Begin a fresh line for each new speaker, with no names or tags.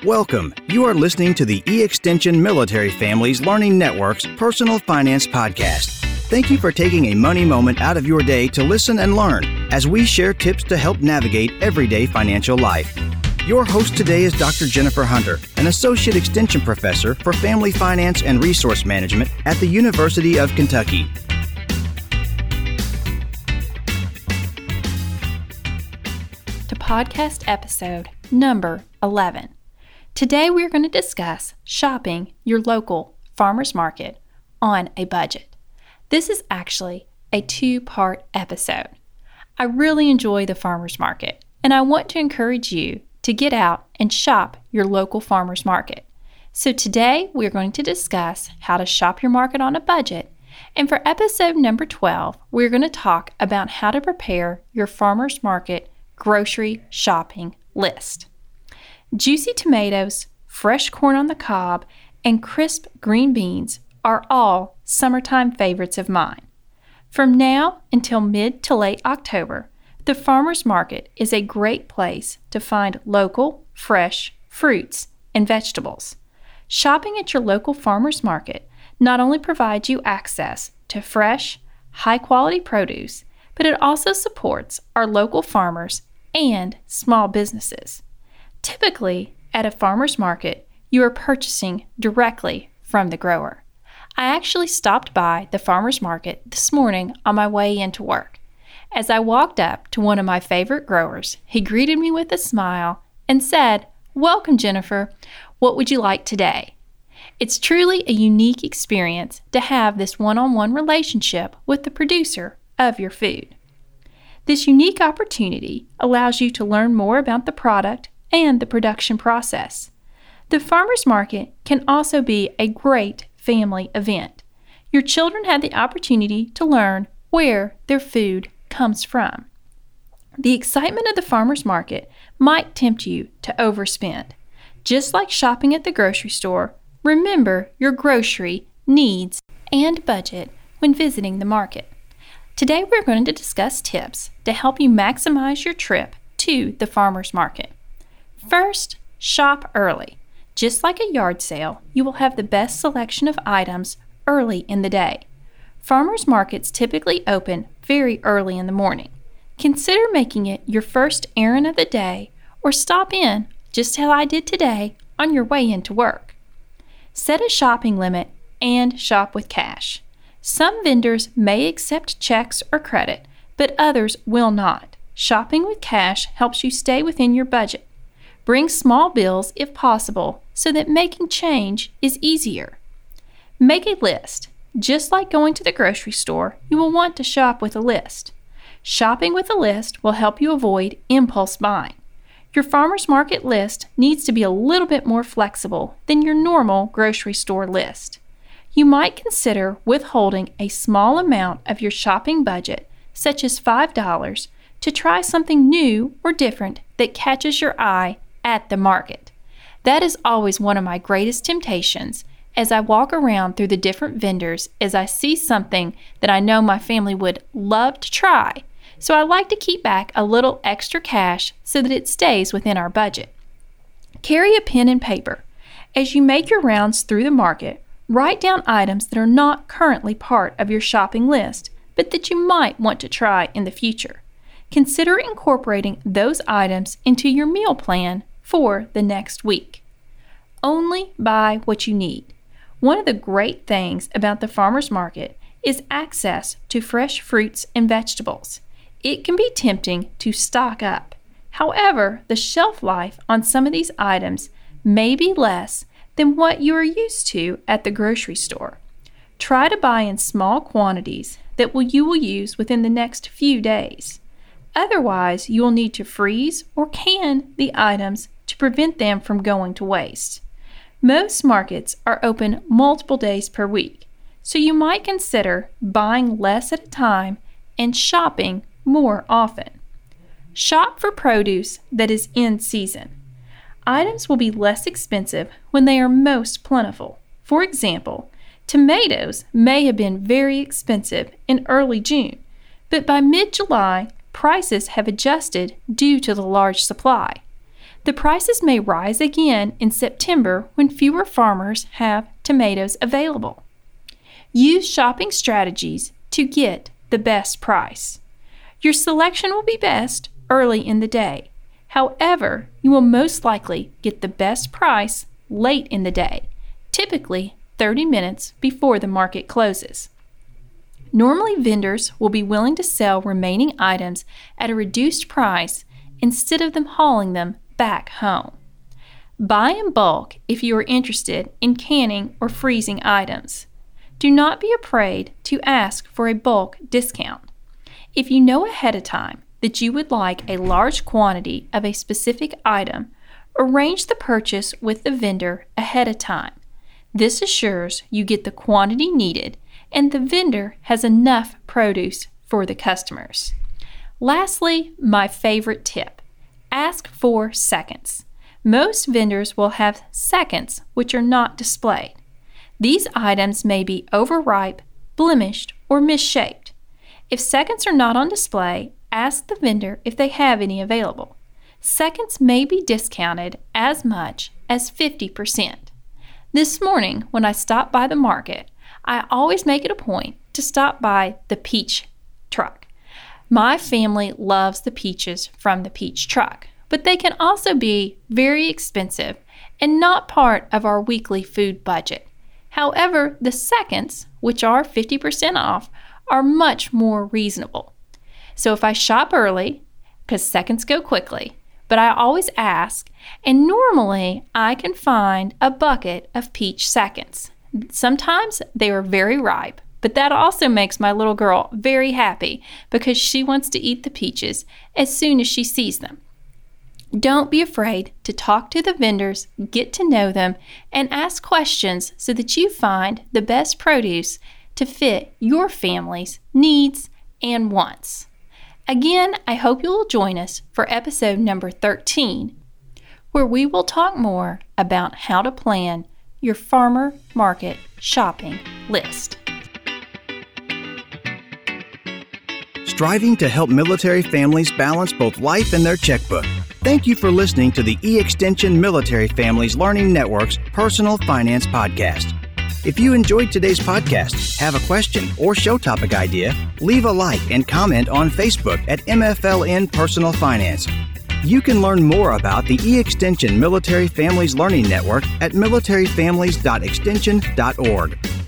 Welcome. You are listening to the E-Extension Military Families Learning Network's Personal Finance Podcast. Thank you for taking a money moment out of your day to listen and learn as we share tips to help navigate everyday financial life. Your host today is Dr. Jennifer Hunter, an Associate Extension Professor for Family Finance and Resource Management at the University of Kentucky.
To podcast episode number 11. Today we're going to discuss shopping your local farmer's market on a budget. This is actually a two-part episode. I really enjoy the farmer's market, and I want to encourage you to get out and shop your local farmer's market. So today we're going to discuss how to shop your market on a budget, and for episode number 12, we're going to talk about how to prepare your farmer's market grocery shopping list. Juicy tomatoes, fresh corn on the cob, and crisp green beans are all summertime favorites of mine. From now until mid to late October, the farmer's market is a great place to find local, fresh fruits and vegetables. Shopping at your local farmer's market not only provides you access to fresh, high-quality produce, but it also supports our local farmers and small businesses. Typically, at a farmer's market, you are purchasing directly from the grower. I actually stopped by the farmer's market this morning on my way into work. As I walked up to one of my favorite growers, he greeted me with a smile and said, "Welcome, Jennifer. What would you like today?" It's truly a unique experience to have this one-on-one relationship with the producer of your food. This unique opportunity allows you to learn more about the product and the production process. The farmer's market can also be a great family event. Your children have the opportunity to learn where their food comes from. The excitement of the farmer's market might tempt you to overspend. Just like shopping at the grocery store, remember your grocery needs and budget when visiting the market. Today we're going to discuss tips to help you maximize your trip to the farmer's market. First, shop early. Just like a yard sale, you will have the best selection of items early in the day. Farmers markets typically open very early in the morning. Consider making it your first errand of the day or stop in, just how I did today, on your way into work. Set a shopping limit and shop with cash. Some vendors may accept checks or credit, but others will not. Shopping with cash helps you stay within your budget. Bring small bills if possible so that making change is easier. Make a list. Just like going to the grocery store, you will want to shop with a list. Shopping with a list will help you avoid impulse buying. Your farmer's market list needs to be a little bit more flexible than your normal grocery store list. You might consider withholding a small amount of your shopping budget, such as $5, to try something new or different that catches your eye at the market. That is always one of my greatest temptations as I walk around through the different vendors as I see something that I know my family would love to try. So I like to keep back a little extra cash so that it stays within our budget. Carry a pen and paper. As you make your rounds through the market, write down items that are not currently part of your shopping list, but that you might want to try in the future. Consider incorporating those items into your meal plan for the next week. Only buy what you need. One of the great things about the farmer's market is access to fresh fruits and vegetables. It can be tempting to stock up. However, the shelf life on some of these items may be less than what you are used to at the grocery store. Try to buy in small quantities that you will use within the next few days. Otherwise, you will need to freeze or can the items to prevent them from going to waste. Most markets are open multiple days per week, so you might consider buying less at a time and shopping more often. Shop for produce that is in season. Items will be less expensive when they are most plentiful. For example, tomatoes may have been very expensive in early June, but by mid-July, prices have adjusted due to the large supply. The prices may rise again in September when fewer farmers have tomatoes available. Use shopping strategies to get the best price. Your selection will be best early in the day. However, you will most likely get the best price late in the day, typically 30 minutes before the market closes. Normally, vendors will be willing to sell remaining items at a reduced price instead of them hauling them back home. Buy in bulk if you are interested in canning or freezing items. Do not be afraid to ask for a bulk discount. If you know ahead of time that you would like a large quantity of a specific item, arrange the purchase with the vendor ahead of time. This assures you get the quantity needed and the vendor has enough produce for the customers. Lastly, my favorite tip: ask for seconds. Most vendors will have seconds which are not displayed. These items may be overripe, blemished, or misshaped. If seconds are not on display, ask the vendor if they have any available. Seconds may be discounted as much as 50%. This morning, when I stop by the market, I always make it a point to stop by the peach truck. My family loves the peaches from the peach truck, but they can also be very expensive and not part of our weekly food budget. However, the seconds, which are 50% off, are much more reasonable. So if I shop early, because seconds go quickly, but I always ask, and normally I can find a bucket of peach seconds. Sometimes they are very ripe, but that also makes my little girl very happy because she wants to eat the peaches as soon as she sees them. Don't be afraid to talk to the vendors, get to know them, and ask questions so that you find the best produce to fit your family's needs and wants. Again, I hope you will join us for episode number 13, where we will talk more about how to plan your farmer market shopping list.
Striving to help military families balance both life and their checkbook. Thank you for listening to the E-Extension Military Families Learning Network's Personal Finance Podcast. If you enjoyed today's podcast, have a question or show topic idea, leave a like and comment on Facebook at MFLN Personal Finance. You can learn more about the E-Extension Military Families Learning Network at militaryfamilies.extension.org.